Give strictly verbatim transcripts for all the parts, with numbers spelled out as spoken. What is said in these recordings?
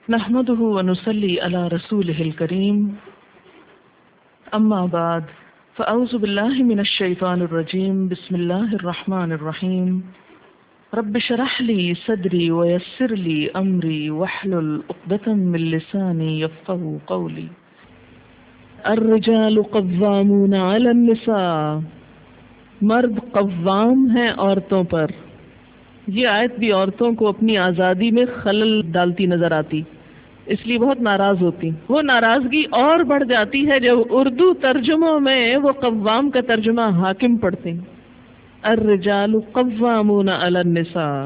نحمده ونصلي على رسوله الكريم اما بعد فاعوذ بالله من الشيطان الرجيم بسم الله الرحمن الرحيم رب اشرح لي صدري ويسر لي امري واحلل عقدة من لساني يفقهوا قولي الرجال قوامون على النساء، مرد قوام ہیں عورتوں پر۔ یہ آیت بھی عورتوں کو اپنی آزادی میں خلل ڈالتی نظر آتی، اس لیے بہت ناراض ہوتی۔ وہ ناراضگی اور بڑھ جاتی ہے جب اردو ترجموں میں وہ قوام کا ترجمہ حاکم پڑھتے ہیں۔ الرجال قوامون علی النساء،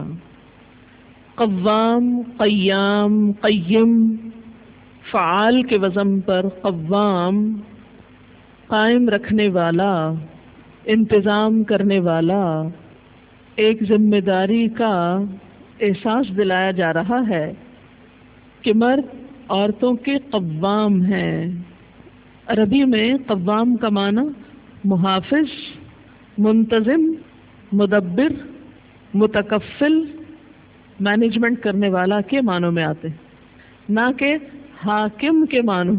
قوام، قیام، قیم، فعال کے وزن پر قوام، قائم رکھنے والا، انتظام کرنے والا، ایک ذمہ داری کا احساس دلایا جا رہا ہے کہ مرد عورتوں کے قوام ہیں۔ عربی میں قوام کا معنی محافظ، منتظم، مدبر، متکفل، مینجمنٹ کرنے والا کے معنوں میں آتے ہیں، نہ کہ حاکم کے معنوں۔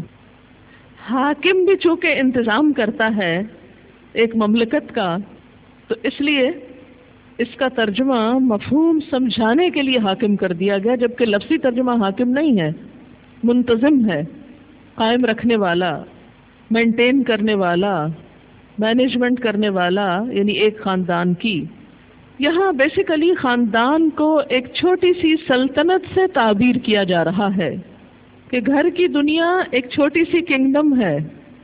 حاکم بھی چونکہ انتظام کرتا ہے ایک مملکت کا، تو اس لیے اس کا ترجمہ مفہوم سمجھانے کے لیے حاکم کر دیا گیا، جبکہ لفظی ترجمہ حاکم نہیں ہے، منتظم ہے، قائم رکھنے والا، مینٹین کرنے والا، مینجمنٹ کرنے والا، یعنی ایک خاندان کی۔ یہاں بیسیکلی خاندان کو ایک چھوٹی سی سلطنت سے تعبیر کیا جا رہا ہے کہ گھر کی دنیا ایک چھوٹی سی کنگڈم ہے،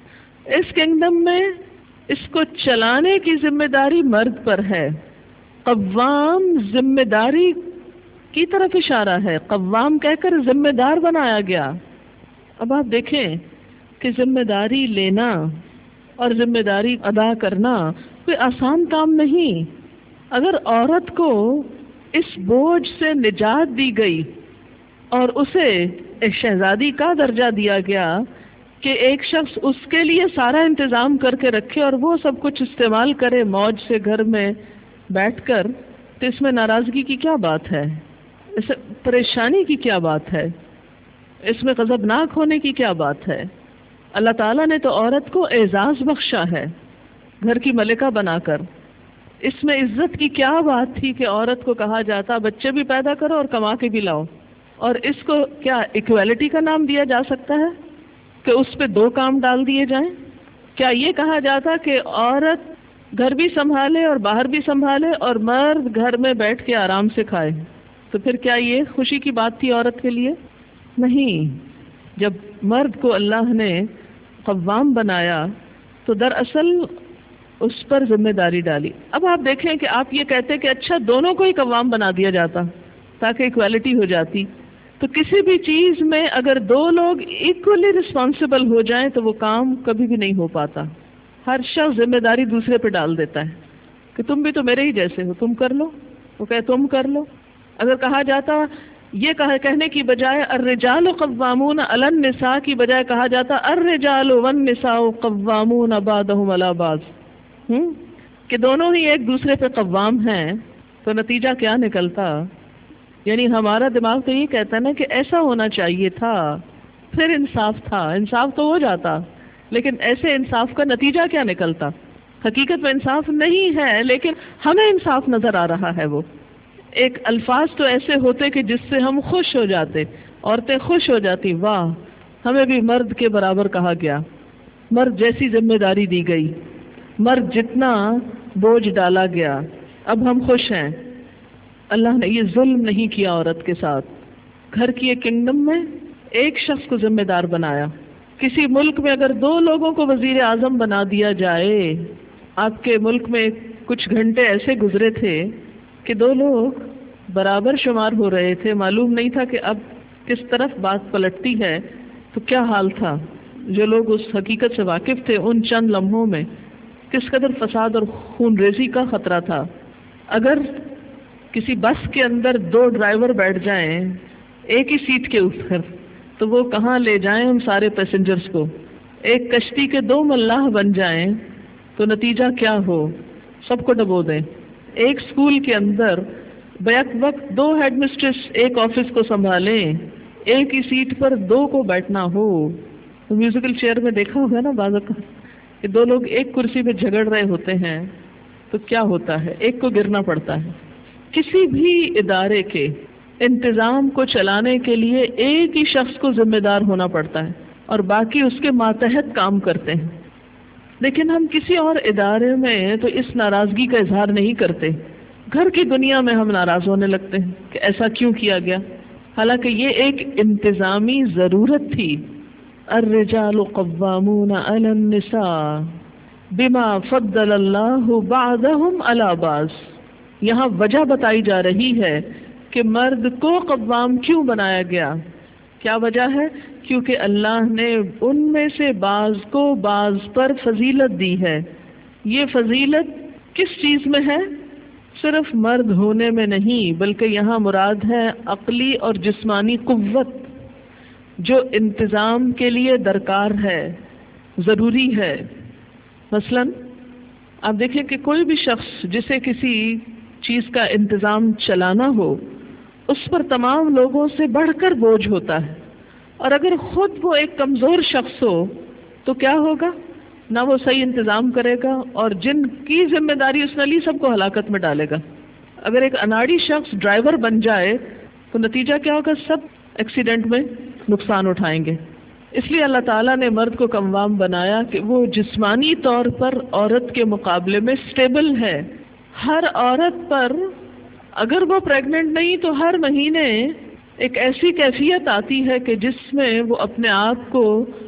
اس کنگڈم میں اس کو چلانے کی ذمہ داری مرد پر ہے۔ قوام ذمہ داری کی طرف اشارہ ہے، قوام کہہ کر ذمہ دار بنایا گیا۔ اب آپ دیکھیں کہ ذمہ داری لینا اور ذمہ داری ادا کرنا کوئی آسان کام نہیں۔ اگر عورت کو اس بوجھ سے نجات دی گئی اور اسے ایک شہزادی کا درجہ دیا گیا کہ ایک شخص اس کے لیے سارا انتظام کر کے رکھے اور وہ سب کچھ استعمال کرے موج سے گھر میں بیٹھ کر، تو اس میں ناراضگی کی کیا بات ہے؟ اس پریشانی کی کیا بات ہے؟ اس میں غضبناک ہونے کی کیا بات ہے؟ اللہ تعالیٰ نے تو عورت کو اعزاز بخشا ہے گھر کی ملکہ بنا کر۔ اس میں عزت کی کیا بات تھی کہ عورت کو کہا جاتا بچے بھی پیدا کرو اور کما کے بھی لاؤ؟ اور اس کو کیا ایکویلٹی کا نام دیا جا سکتا ہے کہ اس پہ دو کام ڈال دیے جائیں؟ کیا یہ کہا جاتا کہ عورت گھر بھی سنبھالے اور باہر بھی سنبھالے اور مرد گھر میں بیٹھ کے آرام سے کھائے؟ تو پھر کیا یہ خوشی کی بات تھی عورت کے لیے؟ نہیں۔ جب مرد کو اللہ نے قوام بنایا تو دراصل اس پر ذمہ داری ڈالی۔ اب آپ دیکھیں کہ آپ یہ کہتے کہ اچھا دونوں کو ہی قوام بنا دیا جاتا تاکہ ایکویلٹی ہو جاتی، تو کسی بھی چیز میں اگر دو لوگ ایکولی رسپانسبل ہو جائیں تو وہ کام کبھی بھی نہیں ہو پاتا۔ ہر شخص ذمہ داری دوسرے پہ ڈال دیتا ہے کہ تم بھی تو میرے ہی جیسے ہو، تم کر لو، وہ کہے تم کر لو۔ اگر کہا جاتا یہ کہنے کی بجائے الرجال قوامون علی النساء کی بجائے کہا جاتا الرجال والنساء قوامون بعضهم علی بعض، کہ دونوں ہی ایک دوسرے پہ قوام ہیں، تو نتیجہ کیا نکلتا؟ یعنی ہمارا دماغ تو یہ کہتا ہے نا کہ ایسا ہونا چاہیے تھا، پھر انصاف تھا، انصاف تو ہو جاتا، لیکن ایسے انصاف کا نتیجہ کیا نکلتا؟ حقیقت میں انصاف نہیں ہے، لیکن ہمیں انصاف نظر آ رہا ہے۔ وہ ایک الفاظ تو ایسے ہوتے کہ جس سے ہم خوش ہو جاتے، عورتیں خوش ہو جاتی، واہ ہمیں بھی مرد کے برابر کہا گیا، مرد جیسی ذمہ داری دی گئی، مرد جتنا بوجھ ڈالا گیا، اب ہم خوش ہیں۔ اللہ نے یہ ظلم نہیں کیا عورت کے ساتھ۔ گھر کی ایک کنگڈم میں ایک شخص کو ذمہ دار بنایا۔ کسی ملک میں اگر دو لوگوں کو وزیر اعظم بنا دیا جائے، آپ کے ملک میں کچھ گھنٹے ایسے گزرے تھے کہ دو لوگ برابر شمار ہو رہے تھے، معلوم نہیں تھا کہ اب کس طرف بات پلٹتی ہے، تو کیا حال تھا؟ جو لوگ اس حقیقت سے واقف تھے ان چند لمحوں میں کس قدر فساد اور خون ریزی کا خطرہ تھا۔ اگر کسی بس کے اندر دو ڈرائیور بیٹھ جائیں ایک ہی سیٹ کے اوپر، تو وہ کہاں لے جائیں ان سارے پیسنجرز کو؟ ایک کشتی کے دو ملاح بن جائیں تو نتیجہ کیا ہو؟ سب کو ڈبو دیں۔ ایک اسکول کے اندر بیک وقت دو ہیڈ مسٹریس ایک آفس کو سنبھالیں، ایک ہی سیٹ پر دو کو بیٹھنا ہو تو میوزیکل چیئر میں دیکھا ہوگا نا بعض اوقات کہ دو لوگ ایک کرسی پہ جھگڑ رہے ہوتے ہیں تو کیا ہوتا ہے، ایک کو گرنا پڑتا ہے. کسی بھی ادارے کے انتظام کو چلانے کے لیے ایک ہی شخص کو ذمہ دار ہونا پڑتا ہے اور باقی اس کے ماتحت کام کرتے ہیں. لیکن ہم کسی اور ادارے میں تو اس ناراضگی کا اظہار نہیں کرتے. گھر کی دنیا میں ہم ناراض ہونے لگتے ہیں کہ ایسا کیوں کیا گیا، حالانکہ یہ ایک انتظامی ضرورت تھی. الرجال قوامون علی النساء بما فضل اللہ بعضهم علی بعض. یہاں وجہ بتائی جا رہی ہے کہ مرد کو قوام کیوں بنایا گیا. کیا وجہ ہے؟ کیونکہ اللہ نے ان میں سے بعض کو بعض پر فضیلت دی ہے. یہ فضیلت کس چیز میں ہے؟ صرف مرد ہونے میں نہیں، بلکہ یہاں مراد ہے عقلی اور جسمانی قوت جو انتظام کے لیے درکار ہے، ضروری ہے. مثلا آپ دیکھیں کہ کوئی بھی شخص جسے کسی چیز کا انتظام چلانا ہو اس پر تمام لوگوں سے بڑھ کر بوجھ ہوتا ہے، اور اگر خود وہ ایک کمزور شخص ہو تو کیا ہوگا؟ نہ وہ صحیح انتظام کرے گا اور جن کی ذمہ داری اس نے لی سب کو ہلاکت میں ڈالے گا. اگر ایک اناڑی شخص ڈرائیور بن جائے تو نتیجہ کیا ہوگا؟ سب ایکسیڈنٹ میں نقصان اٹھائیں گے. اس لیے اللہ تعالیٰ نے مرد کو قوام بنایا کہ وہ جسمانی طور پر عورت کے مقابلے میں سٹیبل ہے. ہر عورت پر اگر وہ پریگننٹ نہیں تو ہر مہینے ایک ایسی کیفیت آتی ہے کہ جس میں وہ اپنے آپ کو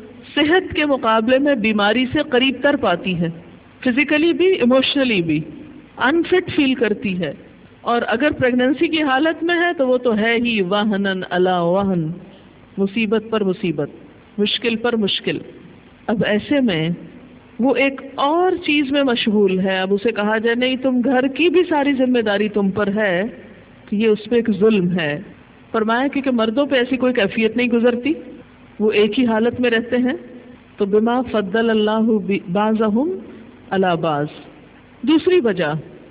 صحت کے مقابلے میں بیماری سے قریب تر پاتی ہے، فزیکلی بھی ایموشنلی بھی انفٹ فیل کرتی ہے. اور اگر پریگننسی کی حالت میں ہے تو وہ تو ہے ہی وہنن علی وہن، مصیبت پر مصیبت، مشکل پر مشکل. اب ایسے میں وہ ایک اور چیز میں مشغول ہے. اب اسے کہا جائے نہیں تم گھر کی بھی ساری ذمہ داری تم پر ہے تو یہ اس پہ ایک ظلم ہے. فرمایا کہ مردوں پہ ایسی کوئی کیفیت نہیں گزرتی، وہ ایک ہی حالت میں رہتے ہیں. تو بما فضل اللہ بعضهم علی بعض. دوسری وجہ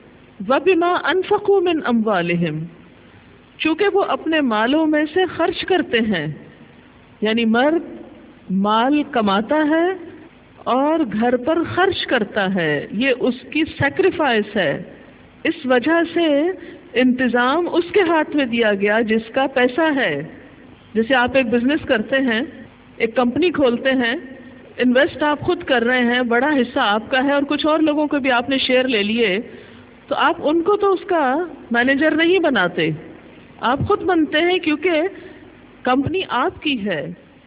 وبما انفقوا من اموالهم، چونکہ وہ اپنے مالوں میں سے خرچ کرتے ہیں. یعنی مرد مال کماتا ہے اور گھر پر خرچ کرتا ہے، یہ اس کی سیکریفائس ہے. اس وجہ سے انتظام اس کے ہاتھ میں دیا گیا جس کا پیسہ ہے. جیسے آپ ایک بزنس کرتے ہیں، ایک کمپنی کھولتے ہیں، انویسٹ آپ خود کر رہے ہیں، بڑا حصہ آپ کا ہے اور کچھ اور لوگوں کو بھی آپ نے شیئر لے لیے، تو آپ ان کو تو اس کا مینیجر نہیں بناتے، آپ خود بنتے ہیں کیونکہ کمپنی آپ کی ہے،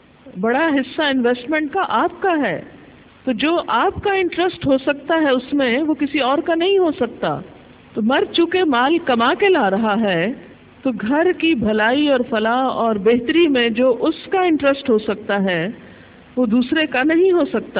بڑا حصہ انویسٹمنٹ کا آپ کا ہے. تو جو آپ کا انٹرسٹ ہو سکتا ہے اس میں وہ کسی اور کا نہیں ہو سکتا. تو مرد چونکہ مال کما کے لا رہا ہے تو گھر کی بھلائی اور فلاح اور بہتری میں جو اس کا انٹرسٹ ہو سکتا ہے وہ دوسرے کا نہیں ہو سکتا.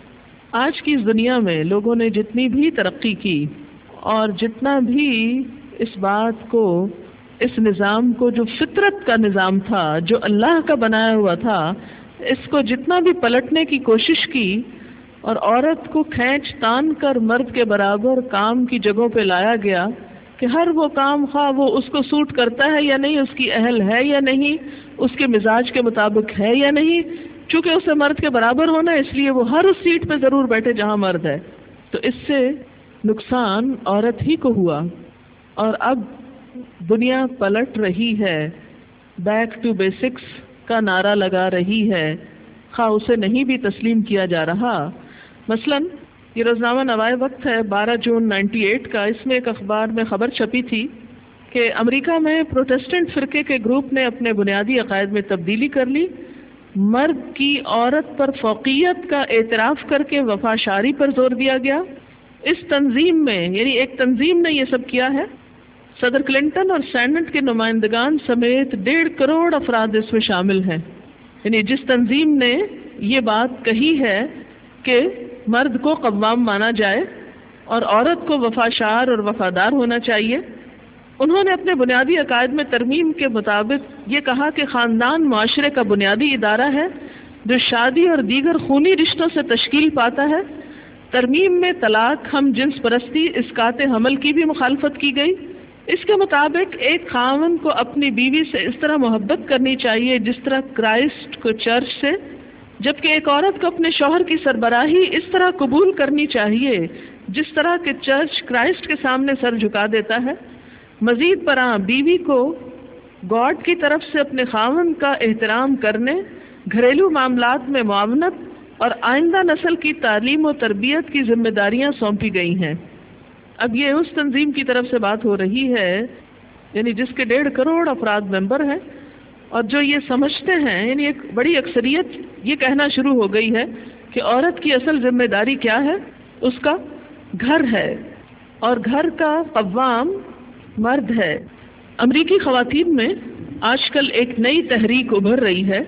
آج کی اس دنیا میں لوگوں نے جتنی بھی ترقی کی اور جتنا بھی اس بات کو، اس نظام کو جو فطرت کا نظام تھا، جو اللہ کا بنایا ہوا تھا، اس کو جتنا بھی پلٹنے کی کوشش کی اور عورت کو کھینچ تان کر مرد کے برابر کام کی جگہوں پہ لایا گیا کہ ہر وہ کام خواہ وہ اس کو سوٹ کرتا ہے یا نہیں، اس کی اہل ہے یا نہیں، اس کے مزاج کے مطابق ہے یا نہیں، چونکہ اسے مرد کے برابر ہونا ہے اس لیے وہ ہر اس سیٹ پہ ضرور بیٹھے جہاں مرد ہے. تو اس سے نقصان عورت ہی کو ہوا. اور اب دنیا پلٹ رہی ہے، بیک ٹو بیسکس کا نعرہ لگا رہی ہے، خواہ اسے نہیں بھی تسلیم کیا جا رہا. مثلا یہ روزنامہ نوائے وقت ہے بارہ جون نائنٹی ایٹ کا. اس میں ایک اخبار میں خبر چھپی تھی کہ امریکہ میں پروٹیسٹنٹ فرقے کے گروپ نے اپنے بنیادی عقائد میں تبدیلی کر لی. مرد کی عورت پر فوقیت کا اعتراف کر کے وفاشاری پر زور دیا گیا. اس تنظیم میں، یعنی ایک تنظیم نے یہ سب کیا ہے، صدر کلنٹن اور سینٹ کے نمائندگان سمیت ڈیڑھ کروڑ افراد اس میں شامل ہیں. یعنی جس تنظیم نے یہ بات کہی ہے کہ مرد کو قوام مانا جائے اور عورت کو وفاشار اور وفادار ہونا چاہیے، انہوں نے اپنے بنیادی عقائد میں ترمیم کے مطابق یہ کہا کہ خاندان معاشرے کا بنیادی ادارہ ہے جو شادی اور دیگر خونی رشتوں سے تشکیل پاتا ہے. ترمیم میں طلاق، ہم جنس پرستی، اسقاط حمل کی بھی مخالفت کی گئی. اس کے مطابق ایک خاوند کو اپنی بیوی سے اس طرح محبت کرنی چاہیے جس طرح کرائسٹ کو چرچ سے، جبکہ ایک عورت کو اپنے شوہر کی سربراہی اس طرح قبول کرنی چاہیے جس طرح کہ چرچ کرائسٹ کے سامنے سر جھکا دیتا ہے۔ مزید برآں بیوی کو گاڈ کی طرف سے اپنے خاوند کا احترام کرنے، گھریلو معاملات میں معاونت اور آئندہ نسل کی تعلیم و تربیت کی ذمہ داریاں سونپی گئی ہیں۔ اب یہ اس تنظیم کی طرف سے بات ہو رہی ہے، یعنی جس کے ڈیڑھ کروڑ افراد ممبر ہیں، اور جو یہ سمجھتے ہیں، یعنی ایک بڑی اکثریت یہ کہنا شروع ہو گئی ہے کہ عورت کی اصل ذمہ داری کیا ہے؟ اس کا گھر ہے، اور گھر کا قوام مرد ہے۔ امریکی خواتین میں آج کل ایک نئی تحریک ابھر رہی ہے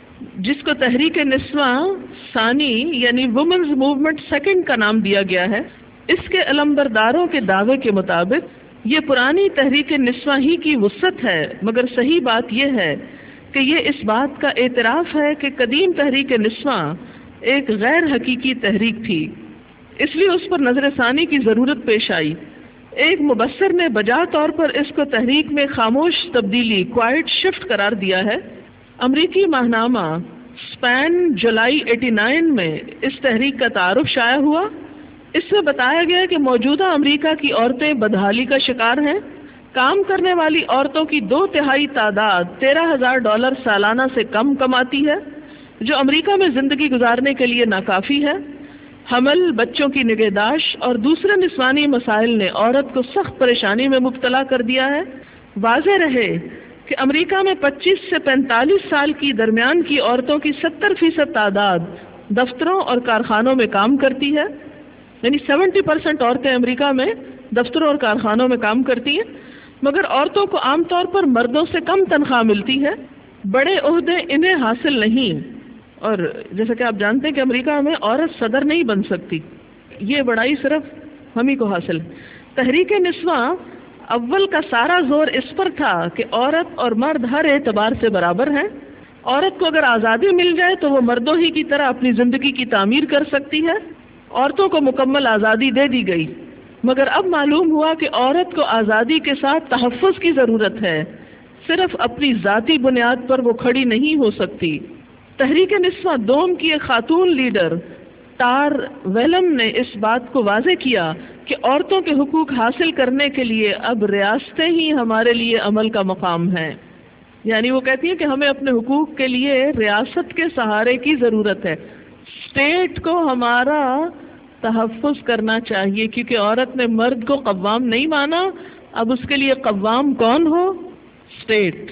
جس کو تحریک نسواں ثانی یعنی وومنز موومنٹ سیکنڈ کا نام دیا گیا ہے۔ اس کے علمبرداروں کے دعوے کے مطابق یہ پرانی تحریک نسواں ہی کی وسعت ہے، مگر صحیح بات یہ ہے کہ یہ اس بات کا اعتراف ہے کہ قدیم تحریک نسواں ایک غیر حقیقی تحریک تھی، اس لیے اس پر نظر ثانی کی ضرورت پیش آئی۔ ایک مبصر نے بجا طور پر اس کو تحریک میں خاموش تبدیلی کوائٹ شفٹ قرار دیا ہے۔ امریکی ماہنامہ سپین جولائی اٹھاسی میں اس تحریک کا تعارف شائع ہوا۔ اس میں بتایا گیا کہ موجودہ امریکہ کی عورتیں بدحالی کا شکار ہیں۔ کام کرنے والی عورتوں کی دو تہائی تعداد تیرہ ہزار ڈالر سالانہ سے کم کماتی ہے، جو امریکہ میں زندگی گزارنے کے لیے ناکافی ہے۔ حمل، بچوں کی نگہداشت اور دوسرے نسوانی مسائل نے عورت کو سخت پریشانی میں مبتلا کر دیا ہے۔ واضح رہے کہ امریکہ میں پچیس سے پینتالیس سال کی درمیان کی عورتوں کی ستر فیصد تعداد دفتروں اور کارخانوں میں کام کرتی ہے، یعنی سیونٹی پرسینٹ عورتیں امریکہ میں دفتروں اور کارخانوں میں کام کرتی ہیں، مگر عورتوں کو عام طور پر مردوں سے کم تنخواہ ملتی ہے، بڑے عہدے انہیں حاصل نہیں، اور جیسا کہ آپ جانتے ہیں کہ امریکہ میں عورت صدر نہیں بن سکتی، یہ بڑائی صرف ہم ہی کو حاصل ہے۔ تحریک نسواں اول کا سارا زور اس پر تھا کہ عورت اور مرد ہر اعتبار سے برابر ہیں۔ عورت کو اگر آزادی مل جائے تو وہ مردوں ہی کی طرح اپنی زندگی کی تعمیر کر سکتی ہے۔ عورتوں کو مکمل آزادی دے دی گئی، مگر اب معلوم ہوا کہ عورت کو آزادی کے ساتھ تحفظ کی ضرورت ہے، صرف اپنی ذاتی بنیاد پر وہ کھڑی نہیں ہو سکتی۔ تحریک نسواں دوم کی ایک خاتون لیڈر ٹار ویلم نے اس بات کو واضح کیا کہ عورتوں کے حقوق حاصل کرنے کے لیے اب ریاستیں ہی ہمارے لیے عمل کا مقام ہیں، یعنی وہ کہتی ہیں کہ ہمیں اپنے حقوق کے لیے ریاست کے سہارے کی ضرورت ہے، اسٹیٹ کو ہمارا تحفظ کرنا چاہیے، کیونکہ عورت نے مرد کو قوام نہیں مانا، اب اس کے لیے قوام کون ہو؟ اسٹیٹ۔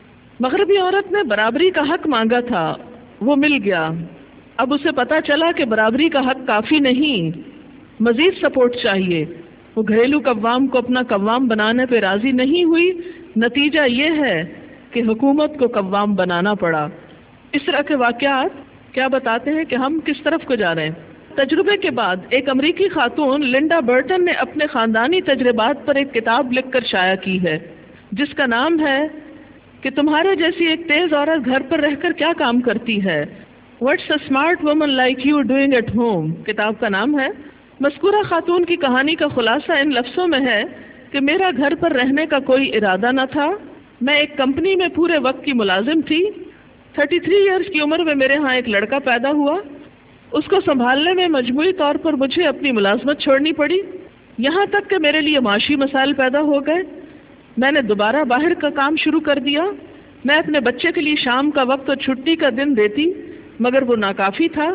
مغربی عورت نے برابری کا حق مانگا تھا، وہ مل گیا، اب اسے پتا چلا کہ برابری کا حق کافی نہیں، مزید سپورٹ چاہیے۔ وہ گھریلو قوام کو اپنا قوام بنانے پہ راضی نہیں ہوئی، نتیجہ یہ ہے کہ حکومت کو قوام بنانا پڑا۔ اس طرح کے واقعات کیا بتاتے ہیں کہ ہم کس طرف کو جا رہے ہیں۔ تجربے کے بعد ایک امریکی خاتون لنڈا برٹن نے اپنے خاندانی تجربات پر ایک کتاب لکھ کر شائع کی ہے جس کا نام ہے کہ تمہارے جیسی ایک تیز عورت گھر پر رہ کر کیا کام کرتی ہے، What's a smart woman like you doing at home؟ کتاب کا نام ہے۔ مذکورہ خاتون کی کہانی کا خلاصہ ان لفظوں میں ہے کہ میرا گھر پر رہنے کا کوئی ارادہ نہ تھا، میں ایک کمپنی میں پورے وقت کی ملازم تھی، تھرٹی تھری ایئرس کی عمر میں میرے ہاں ایک لڑکا پیدا ہوا، اس کو سنبھالنے میں مجموعی طور پر مجھے اپنی ملازمت چھوڑنی پڑی، یہاں تک کہ میرے لیے معاشی مسائل پیدا ہو گئے، میں نے دوبارہ باہر کا کام شروع کر دیا، میں اپنے بچے کے لیے شام کا وقت اور چھٹی کا دن دیتی، مگر وہ ناکافی تھا،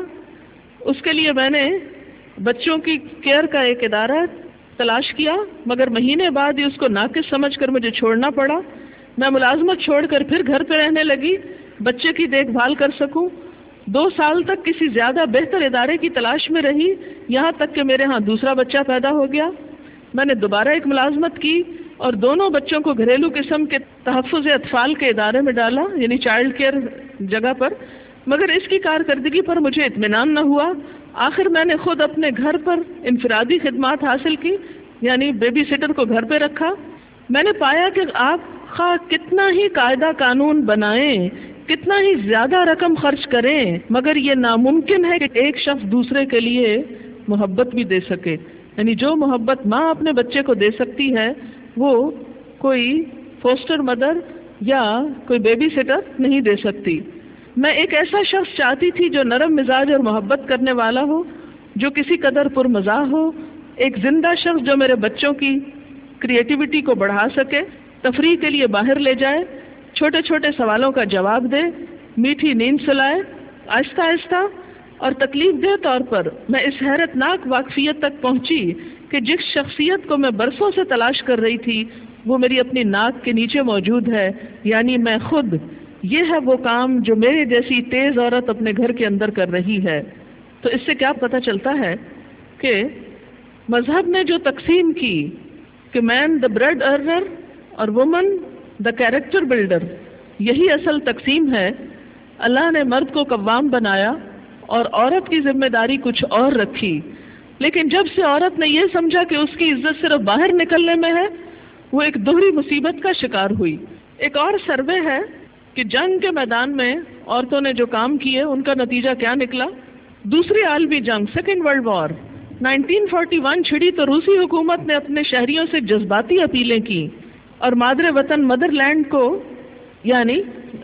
اس کے لیے میں نے بچوں کی کیئر کا ایک ادارہ تلاش کیا، مگر مہینے بعد ہی اس کو ناقص سمجھ کر مجھے چھوڑنا پڑا، میں ملازمت چھوڑ کر پھر گھر پہ رہنے لگی بچے کی دیکھ بھال کر سکوں، دو سال تک کسی زیادہ بہتر ادارے کی تلاش میں رہی، یہاں تک کہ میرے ہاں دوسرا بچہ پیدا ہو گیا، میں نے دوبارہ ایک ملازمت کی اور دونوں بچوں کو گھریلو قسم کے تحفظ اطفال کے ادارے میں ڈالا، یعنی چائلڈ کیئر جگہ پر، مگر اس کی کارکردگی پر مجھے اطمینان نہ ہوا، آخر میں نے خود اپنے گھر پر انفرادی خدمات حاصل کی، یعنی بیبی سٹر کو گھر پہ رکھا، میں نے پایا کہ آپ خواہ کتنا ہی قاعدہ قانون بنائیں، کتنا ہی زیادہ رقم خرچ کریں، مگر یہ ناممکن ہے کہ ایک شخص دوسرے کے لیے محبت بھی دے سکے، یعنی جو محبت ماں اپنے بچے کو دے سکتی ہے وہ کوئی فوسٹر مدر یا کوئی بیبی سٹر نہیں دے سکتی. میں ایک ایسا شخص چاہتی تھی جو نرم مزاج اور محبت کرنے والا ہو، جو کسی قدر پر مزاح ہو، ایک زندہ شخص جو میرے بچوں کی کریٹیوٹی کو بڑھا سکے، تفریح کے لیے باہر لے جائے، چھوٹے چھوٹے سوالوں کا جواب دے، میٹھی نیند سلائے. آہستہ آہستہ اور تکلیف دہ طور پر میں اس حیرت ناک واقفیت تک پہنچی کہ جس شخصیت کو میں برسوں سے تلاش کر رہی تھی وہ میری اپنی ناک کے نیچے موجود ہے، یعنی میں خود. یہ ہے وہ کام جو میرے جیسی تیز عورت اپنے گھر کے اندر کر رہی ہے. تو اس سے کیا پتہ چلتا ہے کہ مذہب نے جو تقسیم کی کہ مین دا بریڈ ارنر اور وومن دا کیریکٹر بلڈر، یہی اصل تقسیم ہے. اللہ نے مرد کو قوام بنایا اور عورت کی ذمہ داری کچھ اور رکھی، لیکن جب سے عورت نے یہ سمجھا کہ اس کی عزت صرف باہر نکلنے میں ہے، وہ ایک دوہری مصیبت کا شکار ہوئی. ایک اور سروے ہے کہ جنگ کے میدان میں عورتوں نے جو کام کیے ان کا نتیجہ کیا نکلا. دوسری عالمی جنگ، second world war nineteen forty one چھڑی تو روسی حکومت نے اپنے شہریوں سے جذباتی اپیلیں کی اور مادر وطن مدر لینڈ کو یعنی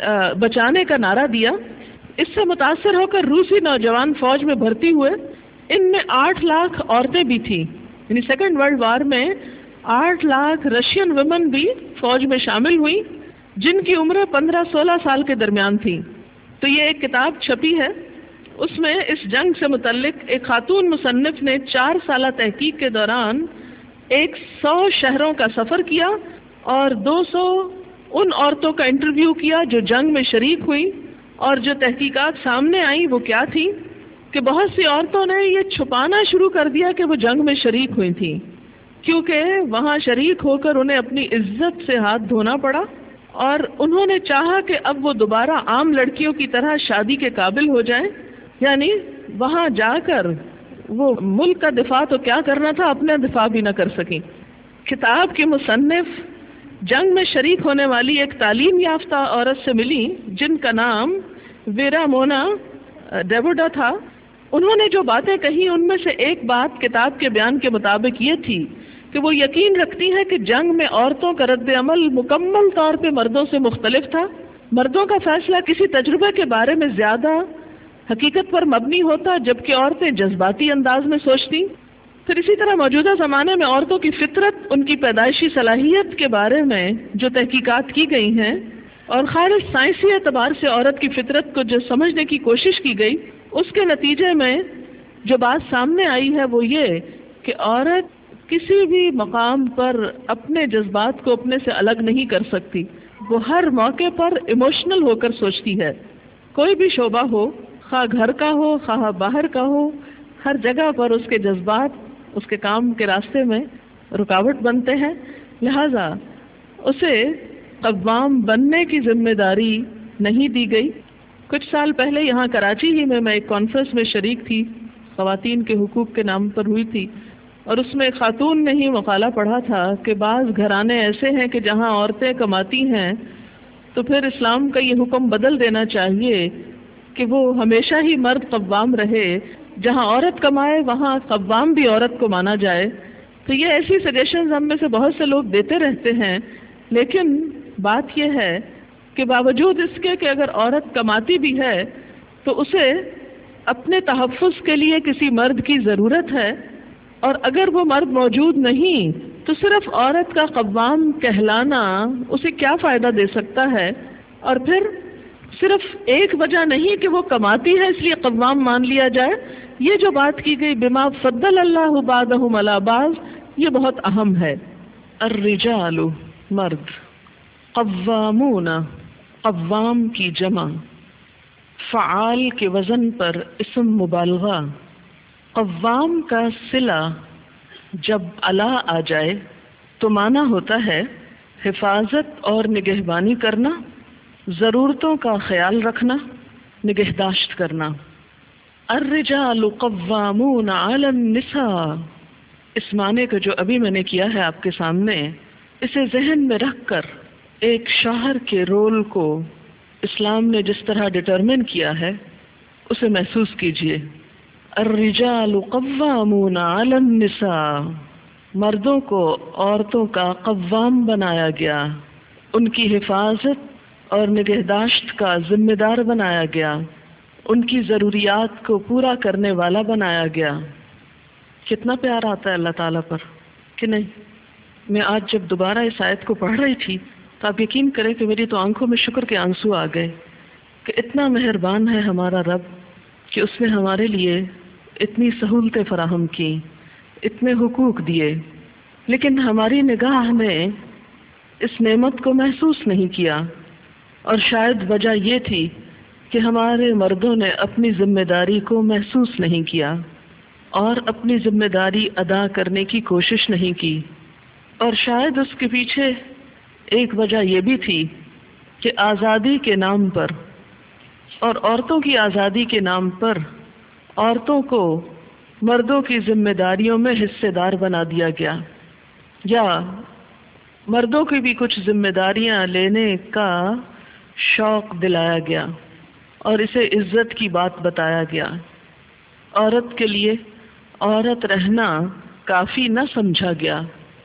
بچانے کا نعرہ دیا. اس سے متاثر ہو کر روسی نوجوان فوج میں بھرتی ہوئے. ان میں آٹھ لاکھ عورتیں بھی تھیں، یعنی سیکنڈ ورلڈ وار میں آٹھ لاکھ رشین ویمن بھی فوج میں شامل ہوئی جن کی عمریں پندرہ سولہ سال کے درمیان تھیں. تو یہ ایک کتاب چھپی ہے، اس میں اس جنگ سے متعلق ایک خاتون مصنف نے چار سالہ تحقیق کے دوران ایک سو شہروں کا سفر کیا اور دو سو ان عورتوں کا انٹرویو کیا جو جنگ میں شریک ہوئی، اور جو تحقیقات سامنے آئیں وہ کیا تھی کہ بہت سی عورتوں نے یہ چھپانا شروع کر دیا کہ وہ جنگ میں شریک ہوئی تھیں، کیونکہ وہاں شریک ہو کر انہیں اپنی عزت سے ہاتھ دھونا پڑا اور انہوں نے چاہا کہ اب وہ دوبارہ عام لڑکیوں کی طرح شادی کے قابل ہو جائیں. یعنی وہاں جا کر وہ ملک کا دفاع تو کیا کرنا تھا، اپنا دفاع بھی نہ کر سکیں. کتاب کی مصنف جنگ میں شریک ہونے والی ایک تعلیم یافتہ عورت سے ملی جن کا نام ویرا مونا ڈیوڈا تھا. انہوں نے جو باتیں کہی ان میں سے ایک بات کتاب کے بیان کے مطابق یہ تھی کہ وہ یقین رکھتی ہے کہ جنگ میں عورتوں کا رد عمل مکمل طور پہ مردوں سے مختلف تھا. مردوں کا فیصلہ کسی تجربے کے بارے میں زیادہ حقیقت پر مبنی ہوتا جبکہ عورتیں جذباتی انداز میں سوچتی. پھر اسی طرح موجودہ زمانے میں عورتوں کی فطرت، ان کی پیدائشی صلاحیت کے بارے میں جو تحقیقات کی گئی ہیں اور خالص سائنسی اعتبار سے عورت کی فطرت کو جو سمجھنے کی کوشش کی گئی، اس کے نتیجے میں جو بات سامنے آئی ہے وہ یہ کہ عورت کسی بھی مقام پر اپنے جذبات کو اپنے سے الگ نہیں کر سکتی. وہ ہر موقع پر ایموشنل ہو کر سوچتی ہے. کوئی بھی شعبہ ہو، خواہ گھر کا ہو خواہ باہر کا ہو، ہر جگہ پر اس کے جذبات اس کے کام کے راستے میں رکاوٹ بنتے ہیں. لہذا اسے قوام بننے کی ذمہ داری نہیں دی گئی. کچھ سال پہلے یہاں کراچی ہی میں میں ایک کانفرنس میں شریک تھی، خواتین کے حقوق کے نام پر ہوئی تھی، اور اس میں ایک خاتون نے ہی مقالہ پڑھا تھا کہ بعض گھرانے ایسے ہیں کہ جہاں عورتیں کماتی ہیں تو پھر اسلام کا یہ حکم بدل دینا چاہیے کہ وہ ہمیشہ ہی مرد قوام رہے، جہاں عورت کمائے وہاں قوام بھی عورت کو مانا جائے. تو یہ ایسی سجیشنز ہم میں سے بہت سے لوگ دیتے رہتے ہیں، لیکن بات یہ ہے کہ باوجود اس کے کہ اگر عورت کماتی بھی ہے تو اسے اپنے تحفظ کے لیے کسی مرد کی ضرورت ہے، اور اگر وہ مرد موجود نہیں تو صرف عورت کا قوام کہلانا اسے کیا فائدہ دے سکتا ہے. اور پھر صرف ایک وجہ نہیں کہ وہ کماتی ہے اس لیے قوام مان لیا جائے. یہ جو بات کی گئی بما فضل اللہ بعضهم علی بعض، یہ بہت اہم ہے. الرجال مرد، قوامون قوام کی جمع، فعال کے وزن پر اسم مبالغہ. قوام کا صلہ جب الا آ جائے تو معنی ہوتا ہے حفاظت اور نگہبانی کرنا، ضرورتوں کا خیال رکھنا، نگہداشت کرنا. الرجال قوامون علی النساء، اس معنی کو جو ابھی میں نے کیا ہے آپ کے سامنے، اسے ذہن میں رکھ کر ایک شوہر کے رول کو اسلام نے جس طرح ڈٹرمن کیا ہے اسے محسوس کیجئے. الرجال قوامون علی النساء، مردوں کو عورتوں کا قوام بنایا گیا، ان کی حفاظت اور نگہداشت کا ذمہ دار بنایا گیا، ان کی ضروریات کو پورا کرنے والا بنایا گیا۔ کتنا پیار آتا ہے اللہ تعالیٰ پر کہ نہیں؟ میں آج جب دوبارہ اس آیت کو پڑھ رہی تھی تو آپ یقین کریں کہ میری تو آنکھوں میں شکر کے آنسو آ گئے کہ اتنا مہربان ہے ہمارا رب کہ اس نے ہمارے لیے اتنی سہولتیں فراہم کی، اتنے حقوق دیے، لیکن ہماری نگاہ نے اس نعمت کو محسوس نہیں کیا، اور شاید وجہ یہ تھی کہ ہمارے مردوں نے اپنی ذمہ داری کو محسوس نہیں کیا اور اپنی ذمہ داری ادا کرنے کی کوشش نہیں کی، اور شاید اس کے پیچھے ایک وجہ یہ بھی تھی کہ آزادی کے نام پر اور عورتوں کی آزادی کے نام پر عورتوں کو مردوں کی ذمہ داریوں میں حصے دار بنا دیا گیا، یا مردوں کی بھی کچھ ذمہ داریاں لینے کا شوق دلایا گیا اور اسے عزت کی بات بتایا گیا۔ عورت کے لیے عورت رہنا کافی نہ سمجھا گیا،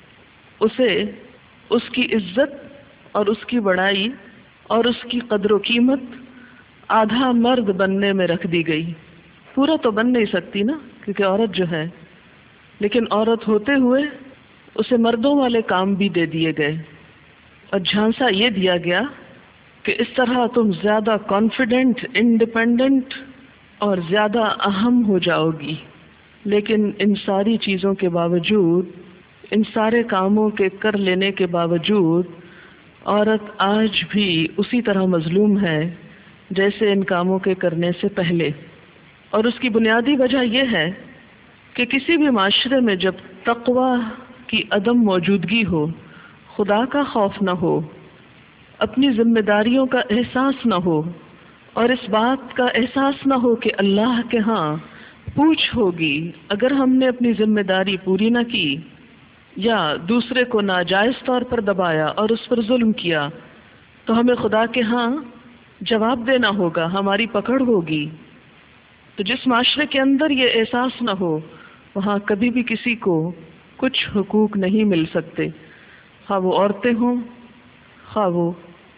اسے اس کی عزت اور اس کی بڑائی اور اس کی قدر و قیمت آدھا مرد بننے میں رکھ دی گئی۔ پورا تو بن نہیں سکتی نا، کیونکہ عورت جو ہے، لیکن عورت ہوتے ہوئے اسے مردوں والے کام بھی دے دیے گئے، اور جھانسا یہ دیا گیا کہ اس طرح تم زیادہ کانفیڈنٹ، انڈیپینڈنٹ اور زیادہ اہم ہو جاؤ گی۔ لیکن ان ساری چیزوں کے باوجود، ان سارے کاموں کے کر لینے کے باوجود، عورت آج بھی اسی طرح مظلوم ہے جیسے ان کاموں کے کرنے سے پہلے۔ اور اس کی بنیادی وجہ یہ ہے کہ کسی بھی معاشرے میں جب تقوی کی عدم موجودگی ہو، خدا کا خوف نہ ہو، اپنی ذمہ داریوں کا احساس نہ ہو، اور اس بات کا احساس نہ ہو کہ اللہ کے ہاں پوچھ ہوگی اگر ہم نے اپنی ذمہ داری پوری نہ کی، یا دوسرے کو ناجائز طور پر دبایا اور اس پر ظلم کیا، تو ہمیں خدا کے ہاں جواب دینا ہوگا، ہماری پکڑ ہوگی۔ تو جس معاشرے کے اندر یہ احساس نہ ہو، وہاں کبھی بھی کسی کو کچھ حقوق نہیں مل سکتے، خواہ وہ عورتیں ہوں، خواہ وہ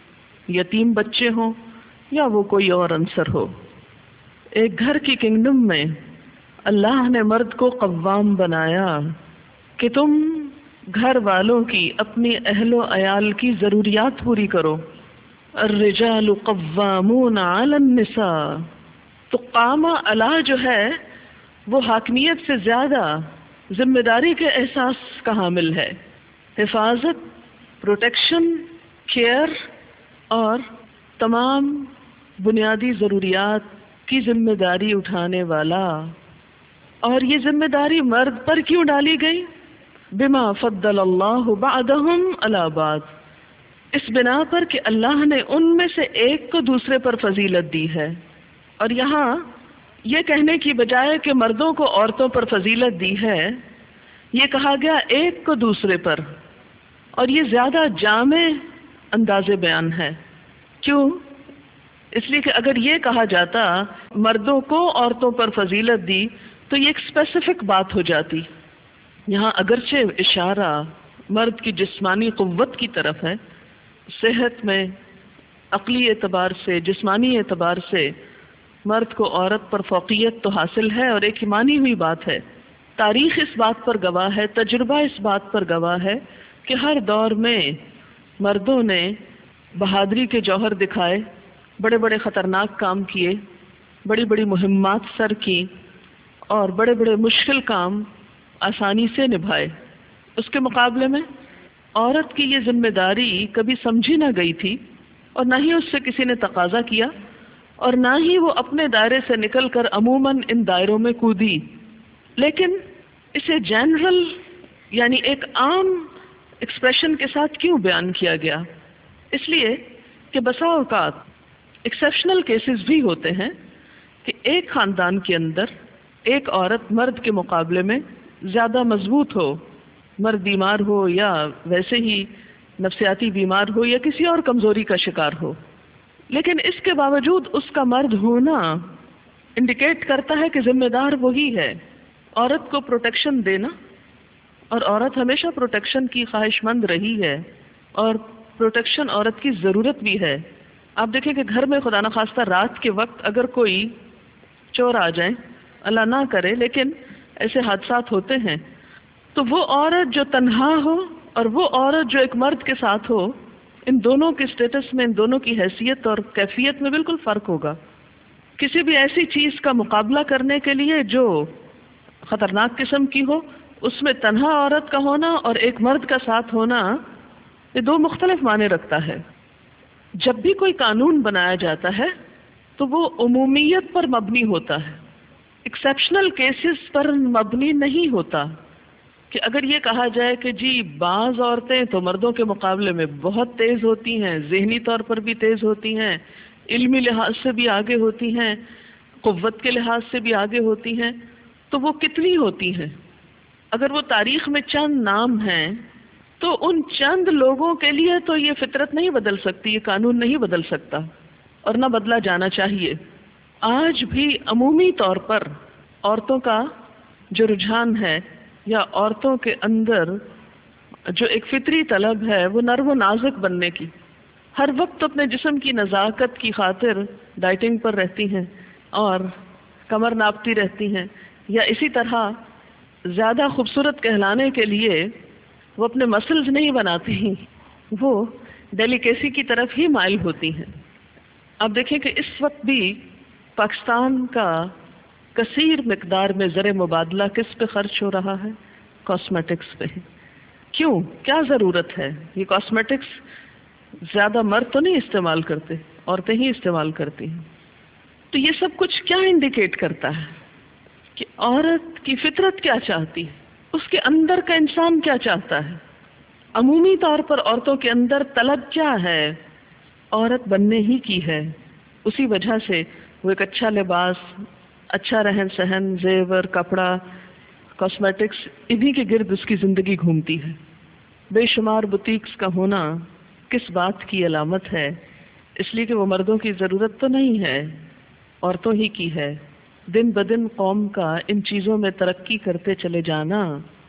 یتیم بچے ہوں، یا وہ کوئی اور عنصر ہو۔ ایک گھر کی کنگڈم میں اللہ نے مرد کو قوام بنایا کہ تم گھر والوں کی، اپنی اہل و عیال کی ضروریات پوری کرو۔ الرجال قوامون علی النساء، تو قامہ اللہ جو ہے وہ حاکمیت سے زیادہ ذمہ داری کے احساس کا حامل ہے، حفاظت، پروٹیکشن، کیئر اور تمام بنیادی ضروریات کی ذمہ داری اٹھانے والا۔ اور یہ ذمہ داری مرد پر کیوں ڈالی گئی؟ بما فضل اللہ بعضهم علی بعض، اس بنا پر کہ اللہ نے ان میں سے ایک کو دوسرے پر فضیلت دی ہے۔ اور یہاں یہ کہنے کی بجائے کہ مردوں کو عورتوں پر فضیلت دی ہے، یہ کہا گیا ایک کو دوسرے پر، اور یہ زیادہ جامع انداز بیان ہے۔ کیوں؟ اس لیے کہ اگر یہ کہا جاتا مردوں کو عورتوں پر فضیلت دی تو یہ ایک اسپیسیفک بات ہو جاتی۔ یہاں اگرچہ اشارہ مرد کی جسمانی قوت کی طرف ہے، صحت میں، عقلی اعتبار سے، جسمانی اعتبار سے مرد کو عورت پر فوقیت تو حاصل ہے، اور ایک مانی ہوئی بات ہے، تاریخ اس بات پر گواہ ہے، تجربہ اس بات پر گواہ ہے کہ ہر دور میں مردوں نے بہادری کے جوہر دکھائے، بڑے بڑے خطرناک کام کیے، بڑی بڑی مہمات سر کی، اور بڑے بڑے مشکل کام آسانی سے نبھائے۔ اس کے مقابلے میں عورت کی یہ ذمہ داری کبھی سمجھی نہ گئی تھی، اور نہ ہی اس سے کسی نے تقاضا کیا، اور نہ ہی وہ اپنے دائرے سے نکل کر عموماً ان دائروں میں کودی۔ لیکن اسے جنرل، یعنی ایک عام ایکسپریشن کے ساتھ کیوں بیان کیا گیا؟ اس لیے کہ بسا اوقات ایکسیپشنل کیسز بھی ہوتے ہیں کہ ایک خاندان کے اندر ایک عورت مرد کے مقابلے میں زیادہ مضبوط ہو، مرد بیمار ہو یا ویسے ہی نفسیاتی بیمار ہو یا کسی اور کمزوری کا شکار ہو، لیکن اس کے باوجود اس کا مرد ہونا انڈیکیٹ کرتا ہے کہ ذمہ دار وہی ہے۔ عورت کو پروٹیکشن دینا، اور عورت ہمیشہ پروٹیکشن کی خواہش مند رہی ہے، اور پروٹیکشن عورت کی ضرورت بھی ہے۔ آپ دیکھیں کہ گھر میں خدا نخواستہ رات کے وقت اگر کوئی چور آ جائیں، اللہ نہ کرے لیکن ایسے حادثات ہوتے ہیں، تو وہ عورت جو تنہا ہو اور وہ عورت جو ایک مرد کے ساتھ ہو، ان دونوں کے سٹیٹس میں، ان دونوں کی حیثیت اور کیفیت میں بالکل فرق ہوگا۔ کسی بھی ایسی چیز کا مقابلہ کرنے کے لیے جو خطرناک قسم کی ہو، اس میں تنہا عورت کا ہونا اور ایک مرد کا ساتھ ہونا، یہ دو مختلف معنی رکھتا ہے۔ جب بھی کوئی قانون بنایا جاتا ہے تو وہ عمومیت پر مبنی ہوتا ہے، ایکسیپشنل کیسز پر مبنی نہیں ہوتا کہ اگر یہ کہا جائے کہ جی بعض عورتیں تو مردوں کے مقابلے میں بہت تیز ہوتی ہیں، ذہنی طور پر بھی تیز ہوتی ہیں، علمی لحاظ سے بھی آگے ہوتی ہیں، قوت کے لحاظ سے بھی آگے ہوتی ہیں، تو وہ کتنی ہوتی ہیں؟ اگر وہ تاریخ میں چند نام ہیں تو ان چند لوگوں کے لیے تو یہ فطرت نہیں بدل سکتی، یہ قانون نہیں بدل سکتا، اور نہ بدلا جانا چاہیے۔ آج بھی عمومی طور پر عورتوں کا جو رجحان ہے یا عورتوں کے اندر جو ایک فطری طلب ہے وہ نرم و نازک بننے کی، ہر وقت اپنے جسم کی نزاکت کی خاطر ڈائٹنگ پر رہتی ہیں اور کمر ناپتی رہتی ہیں، یا اسی طرح زیادہ خوبصورت کہلانے کے لیے وہ اپنے مسلز نہیں بناتی، وہ ڈیلیکیسی کی طرف ہی مائل ہوتی ہیں۔ اب دیکھیں کہ اس وقت بھی پاکستان کا کثیر مقدار میں زر مبادلہ کس پہ خرچ ہو رہا ہے؟ کاسمیٹکس پہ۔ کیوں؟ کیا ضرورت ہے؟ یہ کاسمیٹکس زیادہ مرد تو نہیں استعمال کرتے، عورتیں ہی استعمال کرتی ہیں۔ تو یہ سب کچھ کیا انڈیکیٹ کرتا ہے کہ عورت کی فطرت کیا چاہتی ہے، اس کے اندر کا انسان کیا چاہتا ہے؟ عمومی طور پر عورتوں کے اندر طلب کیا ہے؟ عورت بننے ہی کی ہے، اسی وجہ سے وہ ایک اچھا لباس، اچھا رہن سہن، زیور، کپڑا، کاسمیٹکس، انہی کے گرد اس کی زندگی گھومتی ہے۔ بے شمار بوتیکس کا ہونا کس بات کی علامت ہے؟ اس لیے کہ وہ مردوں کی ضرورت تو نہیں ہے، عورتوں ہی کی ہے۔ دن بدن قوم کا ان چیزوں میں ترقی کرتے چلے جانا،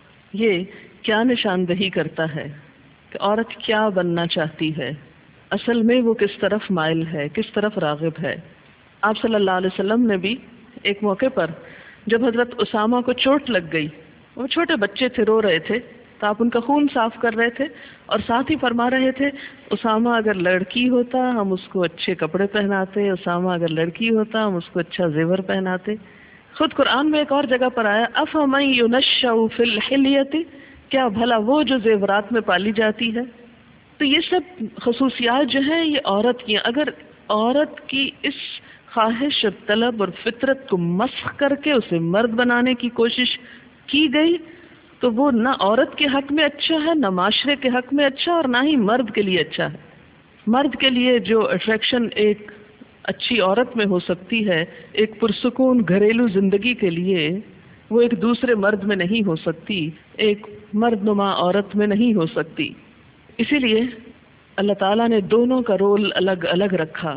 یہ کیا نشاندہی کرتا ہے کہ عورت کیا بننا چاہتی ہے، اصل میں وہ کس طرف مائل ہے، کس طرف راغب ہے۔ آپ صلی اللہ علیہ وسلم نے بھی ایک موقع پر جب حضرت اسامہ کو چوٹ لگ گئی، وہ چھوٹے بچے تھے، رو رہے تھے، تو آپ ان کا خون صاف کر رہے تھے اور ساتھ ہی فرما رہے تھے اسامہ اگر لڑکی ہوتا ہم اس کو اچھے کپڑے پہناتے، اسامہ اگر لڑکی ہوتا ہم اس کو اچھا زیور پہناتے۔ خود قرآن میں ایک اور جگہ پر آیا افمن ینشأ فی الحلیۃ، کیا بھلا وہ جو زیورات میں پالی جاتی ہے۔ تو یہ سب خصوصیات جو ہیں یہ عورت کی ہیں۔ اگر عورت کی اس خواہش اور طلب اور فطرت کو مسخ کر کے اسے مرد بنانے کی کوشش کی گئی تو وہ نہ عورت کے حق میں اچھا ہے، نہ معاشرے کے حق میں اچھا، اور نہ ہی مرد کے لیے اچھا ہے۔ مرد کے لیے جو اٹریکشن ایک اچھی عورت میں ہو سکتی ہے، ایک پرسکون گھریلو زندگی کے لیے، وہ ایک دوسرے مرد میں نہیں ہو سکتی، ایک مرد نما عورت میں نہیں ہو سکتی۔ اسی لیے اللہ تعالیٰ نے دونوں کا رول الگ الگ رکھا،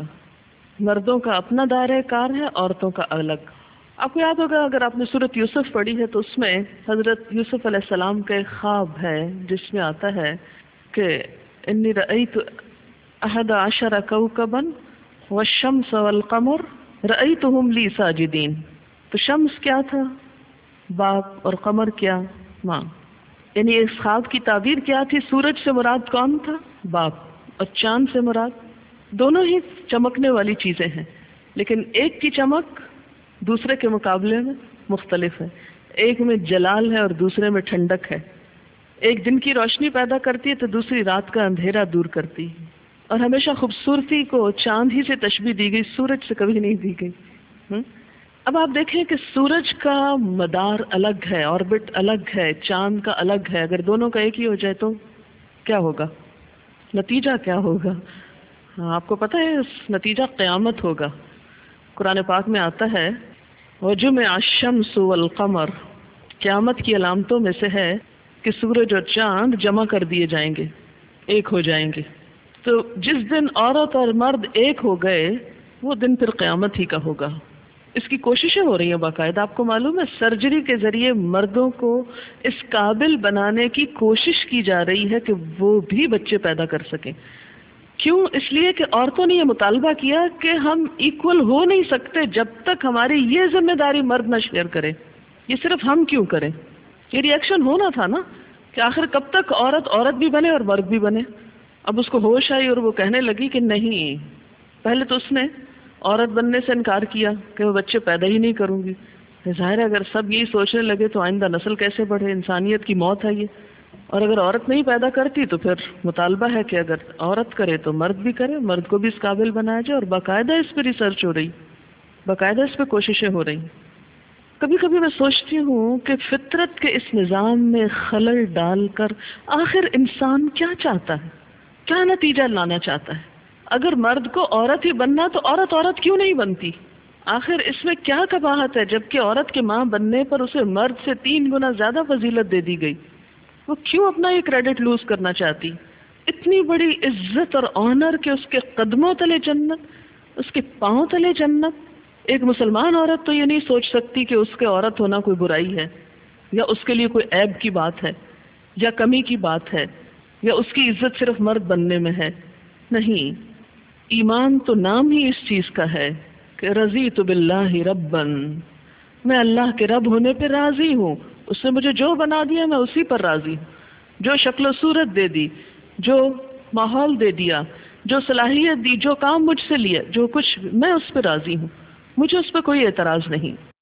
مردوں کا اپنا دائرہ کار ہے، عورتوں کا الگ۔ آپ کو یاد ہوگا اگر آپ نے سورۃ یوسف پڑھی ہے تو اس میں حضرت یوسف علیہ السلام کا ایک خواب ہے جس میں آتا ہے کہ انی رأیت احد عشر کوکبا والشمس والقمر رأیتہم لی ساجدین۔ تو شمس کیا تھا؟ باپ، اور قمر کیا؟ ماں۔ یعنی اس خواب کی تعبیر کیا تھی؟ سورج سے مراد کون تھا؟ باپ، اور چاند سے مراد؟ دونوں ہی چمکنے والی چیزیں ہیں، لیکن ایک کی چمک دوسرے کے مقابلے میں مختلف ہے۔ ایک میں جلال ہے اور دوسرے میں ٹھنڈک ہے۔ ایک دن کی روشنی پیدا کرتی ہے تو دوسری رات کا اندھیرا دور کرتی ہے۔ اور ہمیشہ خوبصورتی کو چاند ہی سے تشبیہ دی گئی، سورج سے کبھی نہیں دی گئی۔ اب آپ دیکھیں کہ سورج کا مدار الگ ہے، آربٹ الگ ہے، چاند کا الگ ہے۔ اگر دونوں کا ایک ہی ہو جائے تو کیا ہوگا؟ نتیجہ کیا ہوگا؟ ہاں آپ کو پتہ ہے اس نتیجہ قیامت ہوگا۔ قرآن پاک میں آتا ہے وَجُمِعَ الشَّمْسُ وَالْقَمَرُ، قیامت کی علامتوں میں سے ہے کہ سورج اور چاند جمع کر دیے جائیں گے، ایک ہو جائیں گے۔ تو جس دن عورت اور مرد ایک ہو گئے وہ دن پھر قیامت ہی کا ہوگا۔ اس کی کوششیں ہو رہی ہیں باقاعدہ. آپ کو معلوم ہے سرجری کے ذریعے مردوں کو اس قابل بنانے کی کوشش کی جا رہی ہے کہ وہ بھی بچے پیدا کر سکیں. کیوں؟ اس لیے کہ عورتوں نے یہ مطالبہ کیا کہ ہم ایکول ہو نہیں سکتے جب تک ہماری یہ ذمہ داری مرد نہ شیئر کرے. یہ صرف ہم کیوں کریں؟ یہ ری ایکشن ہونا تھا نا کہ آخر کب تک عورت عورت بھی بنے اور مرد بھی بنے. اب اس کو ہوش آئی اور وہ کہنے لگی کہ نہیں، پہلے تو اس نے عورت بننے سے انکار کیا کہ میں بچے پیدا ہی نہیں کروں گی. ظاہر ہے اگر سب یہی سوچنے لگے تو آئندہ نسل کیسے بڑھے؟ انسانیت کی موت ہے یہ. اور اگر عورت نہیں پیدا کرتی تو پھر مطالبہ ہے کہ اگر عورت کرے تو مرد بھی کرے، مرد کو بھی اس قابل بنایا جائے. اور باقاعدہ اس پہ ریسرچ ہو رہی، باقاعدہ اس پہ کوششیں ہو رہی. کبھی کبھی میں سوچتی ہوں کہ فطرت کے اس نظام میں خلل ڈال کر آخر انسان کیا چاہتا ہے، کیا نتیجہ لانا چاہتا ہے؟ اگر مرد کو عورت ہی بننا تو عورت عورت کیوں نہیں بنتی؟ آخر اس میں کیا قباحت ہے؟ جبکہ عورت کے ماں بننے پر اسے مرد سے تین گنا زیادہ فضیلت دے دی گئی. وہ کیوں اپنا یہ کریڈٹ لوز کرنا چاہتی؟ اتنی بڑی عزت اور آنر کہ اس کے قدموں تلے جنت، اس کے پاؤں تلے جنت. ایک مسلمان عورت تو یہ نہیں سوچ سکتی کہ اس کے عورت ہونا کوئی برائی ہے یا اس کے لیے کوئی عیب کی بات ہے یا کمی کی بات ہے یا اس کی عزت صرف مرد بننے میں ہے. نہیں، ایمان تو نام ہی اس چیز کا ہے کہ رضیت باللہ ربًا، میں اللہ کے رب ہونے پہ راضی ہوں. اس نے مجھے جو بنا دیا میں اسی پر راضی ہوں. جو شکل و صورت دے دی، جو ماحول دے دیا، جو صلاحیت دی، جو کام مجھ سے لیا، جو کچھ، میں اس پہ راضی ہوں. مجھے اس پہ کوئی اعتراض نہیں.